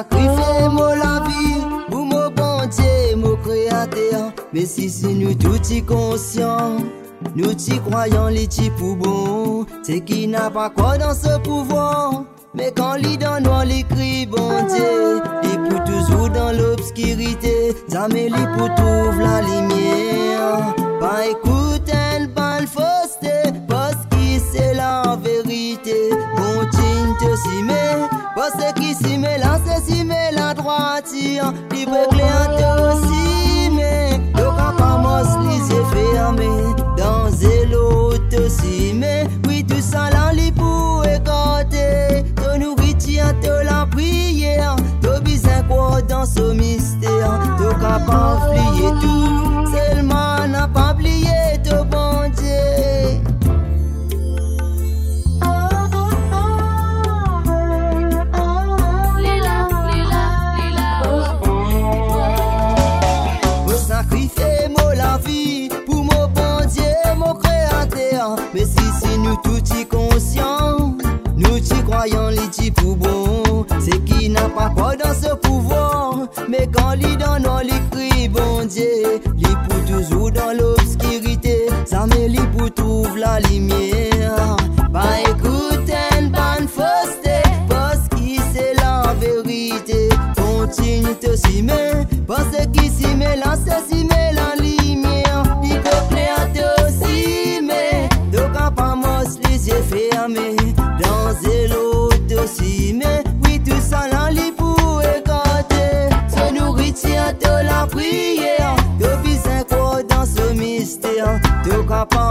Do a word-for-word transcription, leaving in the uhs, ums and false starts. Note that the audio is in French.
sacrifier mon la vie pour mon bon Dieu, mon créateur. Mais si c'est nous tout y conscients, nous y croyons les petits pour bon, c'est qui n'a pas quoi dans ce pouvoir. Mais quand l'y donne, on l'écrit, bon Dieu, il pour toujours dans l'obscurité, jamais l'y pour trouver la lumière. Pas écouter une bonne fausseté, parce que c'est la vérité. Continue de s'y mettre, parce que s'y met là, c'est s'y met la droiture. Libre clair de s'y mettre, donc à pas mos les yeux fermés. Dans zélo de s'y mettre, oui tout ça là, l'y pour écarter. De nourriture, de la prière, de besoin quoi dans ce mystère. De capable plier tout, seulement n'a pas plié de bon Dieu. Lila, lila, lila. Vous sacrifiez mon la vie pour mon bon Dieu, mon créateur. Mais si c'est nous tout y conscients, nous y croyons les petits pour bon, c'est qui n'a pas quoi dans ce pouvoir. Mais quand l'y donne, on l'écrit, bon Dieu, l'y pour toujours dans l'obscurité, ça me l'y pour trouver la lumière. Pas écouter une bonne fausseté, parce que c'est la vérité. Continue de s'y mettre, parce que s'y met là, c'est s'y met la lumière. L'y peut plaire de s'y mettre, donc à pas mos les yeux fermés. Dans zélo de s'y mettre, oui tout ça là, l'y pour écarter. Se nourriture de la prière, de besoin quoi dans ce mystère, donc à pas